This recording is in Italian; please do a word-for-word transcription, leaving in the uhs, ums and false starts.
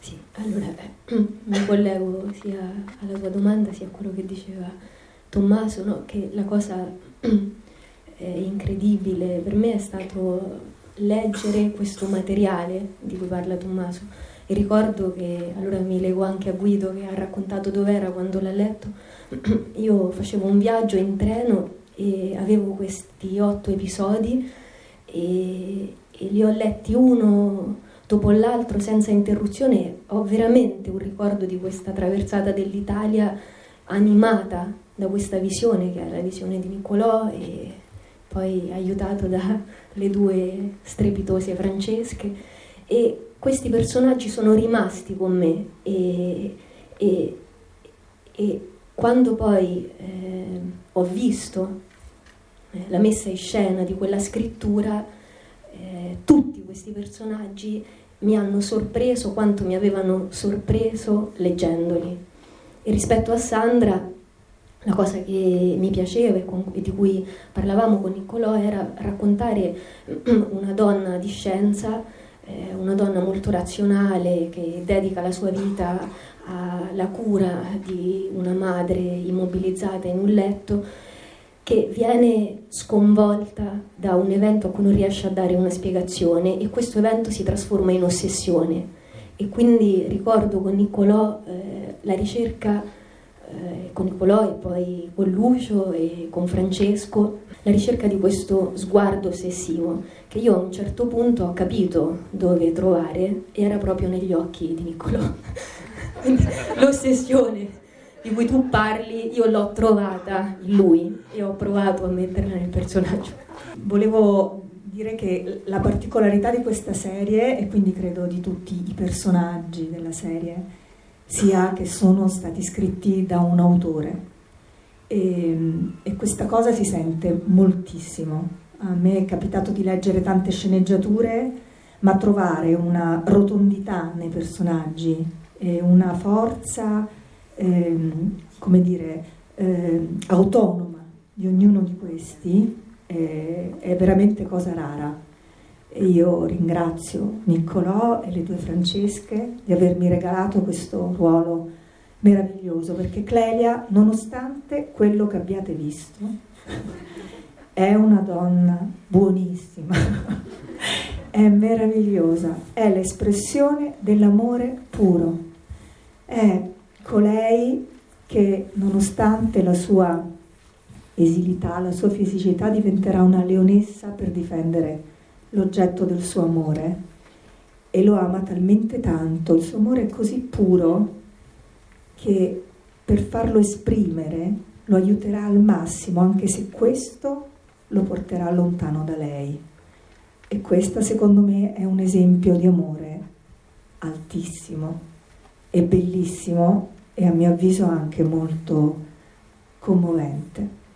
Sì, allora eh, mi collego sia alla tua domanda sia a quello che diceva Tommaso, no? Che la cosa eh, incredibile per me è stato leggere questo materiale di cui parla Tommaso, e ricordo che, allora mi leggo anche a Guido che ha raccontato dov'era quando l'ha letto. Io facevo un viaggio in treno e avevo questi otto episodi e, e li ho letti uno dopo l'altro senza interruzione. Ho veramente un ricordo di questa traversata dell'Italia animata da questa visione, che è la visione di Niccolò, e poi aiutato dalle due strepitose Francesche, e questi personaggi sono rimasti con me e, e, e quando poi eh, ho visto eh, la messa in scena di quella scrittura, eh, tutti questi personaggi mi hanno sorpreso quanto mi avevano sorpreso leggendoli. E rispetto a Sandra, la cosa che mi piaceva e, con, e di cui parlavamo con Niccolò era raccontare una donna di scienza, eh, una donna molto razionale che dedica la sua vita alla cura di una madre immobilizzata in un letto, che viene sconvolta da un evento a cui non riesce a dare una spiegazione, e questo evento si trasforma in ossessione. E quindi ricordo con Niccolò eh, la ricerca, eh, con Niccolò e poi con Lucio e con Francesco, la ricerca di questo sguardo ossessivo, che io a un certo punto ho capito dove trovare, e era proprio negli occhi di Niccolò. Quindi l'ossessione di cui tu parli io l'ho trovata in lui e ho provato a metterla nel personaggio. Volevo dire che la particolarità di questa serie, e quindi credo di tutti i personaggi della serie, sia che sono stati scritti da un autore, e, e questa cosa si sente moltissimo. A me è capitato di leggere tante sceneggiature, ma trovare una rotondità nei personaggi e una forza Ehm, come dire, eh, autonoma di ognuno di questi eh, è veramente cosa rara. E io ringrazio Niccolò e le due Francesche di avermi regalato questo ruolo meraviglioso, perché Clelia, nonostante quello che abbiate visto, è una donna buonissima, è meravigliosa, è l'espressione dell'amore puro, è colei che, nonostante la sua esilità, la sua fisicità, diventerà una leonessa per difendere l'oggetto del suo amore, e lo ama talmente tanto, il suo amore è così puro che per farlo esprimere lo aiuterà al massimo, anche se questo lo porterà lontano da lei. E questa, secondo me, è un esempio di amore altissimo e bellissimo, e a mio avviso anche molto commovente.